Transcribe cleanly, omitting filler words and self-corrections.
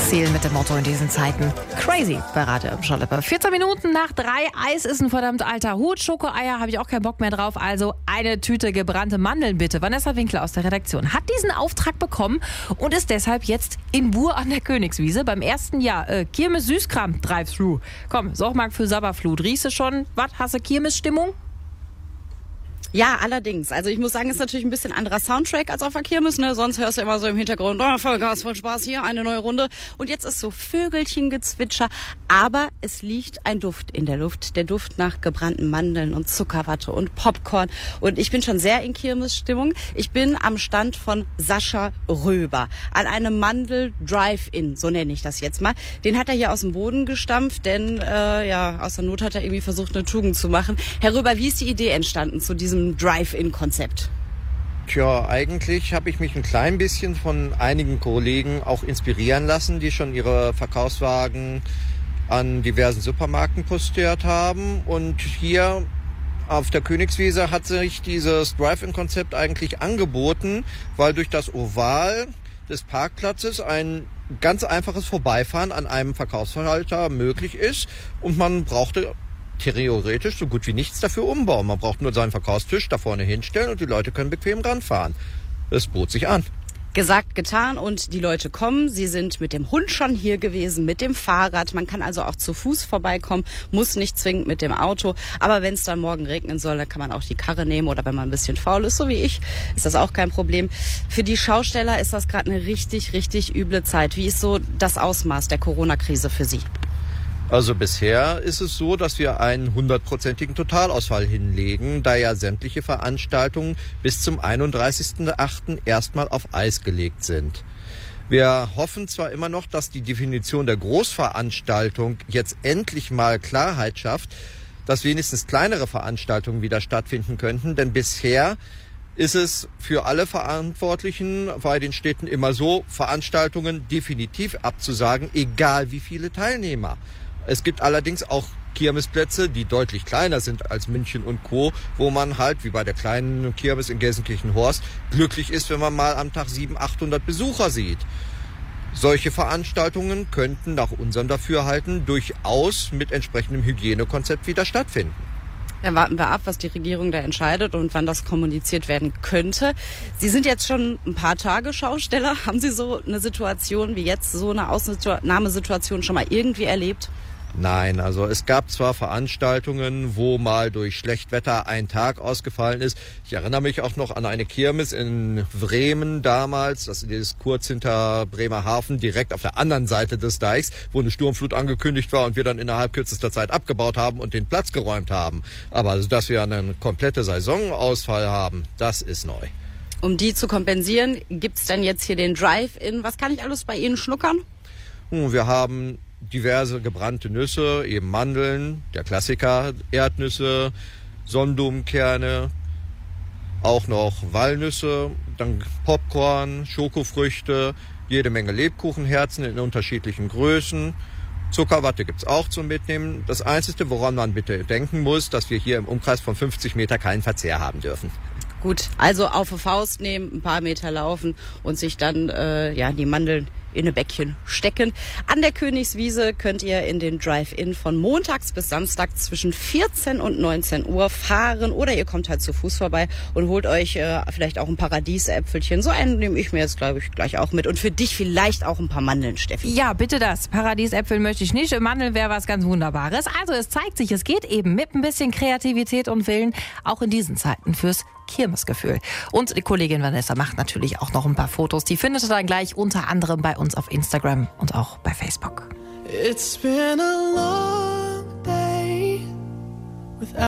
zählen mit dem Motto in diesen Zeiten. Crazy bei Radio im Schalippe. 14 Minuten nach 3. Eis ist ein verdammt alter Hut. Schokoeier habe ich auch keinen Bock mehr drauf. Also eine Tüte gebrannte Mandeln bitte. Vanessa Winkler aus der Redaktion hat diesen Auftrag bekommen und ist deshalb jetzt in Buhr an der Königswiese beim ersten Jahr Kirmes Süßkram Drive-Thru. Komm, Sorgmarkt für Sabberflut. Riechst du schon? Was, hast du Kirmes-Stimmung? Ja, allerdings. Also ich muss sagen, ist natürlich ein bisschen anderer Soundtrack als auf der Kirmes, ne? Sonst hörst du immer so im Hintergrund, voll Gas, voll Spaß, hier eine neue Runde. Und jetzt ist so Vögelchengezwitscher, aber es liegt ein Duft in der Luft. Der Duft nach gebrannten Mandeln und Zuckerwatte und Popcorn. Und ich bin schon sehr in Kirmesstimmung. Ich bin am Stand von Sascha Röber an einem Mandel-Drive-In, so nenne ich das jetzt mal. Den hat er hier aus dem Boden gestampft, denn aus der Not hat er irgendwie versucht, eine Tugend zu machen. Herr Röber, wie ist die Idee entstanden zu diesem Drive-In-Konzept? Tja, eigentlich habe ich mich ein klein bisschen von einigen Kollegen auch inspirieren lassen, die schon ihre Verkaufswagen an diversen Supermärkten postiert haben. Und hier auf der Königswiese hat sich dieses Drive-In-Konzept eigentlich angeboten, weil durch das Oval des Parkplatzes ein ganz einfaches Vorbeifahren an einem Verkaufsverhalter möglich ist. Und man brauchte theoretisch so gut wie nichts dafür umbauen. Man braucht nur seinen Verkaufstisch da vorne hinstellen und die Leute können bequem ranfahren. Es bot sich an. Gesagt, getan und die Leute kommen. Sie sind mit dem Hund schon hier gewesen, mit dem Fahrrad. Man kann also auch zu Fuß vorbeikommen, muss nicht zwingend mit dem Auto. Aber wenn es dann morgen regnen soll, dann kann man auch die Karre nehmen oder wenn man ein bisschen faul ist, so wie ich, ist das auch kein Problem. Für die Schausteller ist das gerade eine richtig, richtig üble Zeit. Wie ist so das Ausmaß der Corona-Krise für Sie? Also bisher ist es so, dass wir einen 100%igen Totalausfall hinlegen, da ja sämtliche Veranstaltungen bis zum 31.08. erstmal auf Eis gelegt sind. Wir hoffen zwar immer noch, dass die Definition der Großveranstaltung jetzt endlich mal Klarheit schafft, dass wenigstens kleinere Veranstaltungen wieder stattfinden könnten, denn bisher ist es für alle Verantwortlichen bei den Städten immer so, Veranstaltungen definitiv abzusagen, egal wie viele Teilnehmer. Es gibt allerdings auch Kirmesplätze, die deutlich kleiner sind als München und Co., wo man halt, wie bei der kleinen Kirmes in Gelsenkirchen-Horst, glücklich ist, wenn man mal am Tag 700-800 Besucher sieht. Solche Veranstaltungen könnten nach unserem Dafürhalten durchaus mit entsprechendem Hygienekonzept wieder stattfinden. Dann warten wir ab, was die Regierung da entscheidet und wann das kommuniziert werden könnte. Sie sind jetzt schon ein paar Tage Schausteller. Haben Sie so eine Situation wie jetzt, so eine Ausnahmesituation schon mal irgendwie erlebt? Nein, also es gab zwar Veranstaltungen, wo mal durch Schlechtwetter ein Tag ausgefallen ist. Ich erinnere mich auch noch an eine Kirmes in Bremen damals, das ist kurz hinter Bremerhaven, direkt auf der anderen Seite des Deichs, wo eine Sturmflut angekündigt war und wir dann innerhalb kürzester Zeit abgebaut haben und den Platz geräumt haben. Aber also, dass wir eine komplette Saisonausfall haben, das ist neu. Um die zu kompensieren, gibt's dann jetzt hier den Drive-In. Was kann ich alles bei Ihnen schnuckern? Wir haben diverse gebrannte Nüsse, eben Mandeln, der Klassiker, Erdnüsse, Sonnenblumenkerne, auch noch Walnüsse, dann Popcorn, Schokofrüchte, jede Menge Lebkuchenherzen in unterschiedlichen Größen. Zuckerwatte gibt's auch zum Mitnehmen. Das Einzige, woran man bitte denken muss, dass wir hier im Umkreis von 50 Meter keinen Verzehr haben dürfen. Gut, also auf die Faust nehmen, ein paar Meter laufen und sich dann die Mandeln in ein Bäckchen stecken. An der Königswiese könnt ihr in den Drive-In von montags bis Samstag zwischen 14 und 19 Uhr fahren oder ihr kommt halt zu Fuß vorbei und holt euch vielleicht auch ein Paradiesäpfelchen. So einen nehme ich mir jetzt, glaube ich, gleich auch mit. Und für dich vielleicht auch ein paar Mandeln, Steffi. Ja, bitte das. Paradiesäpfel möchte ich nicht. Mandeln wäre was ganz Wunderbares. Also es zeigt sich, es geht eben mit ein bisschen Kreativität und Willen auch in diesen Zeiten fürs Kirmesgefühl. Und die Kollegin Vanessa macht natürlich auch noch ein paar Fotos. Die findet ihr dann gleich unter anderem bei uns auf Instagram und auch bei Facebook. It's been a long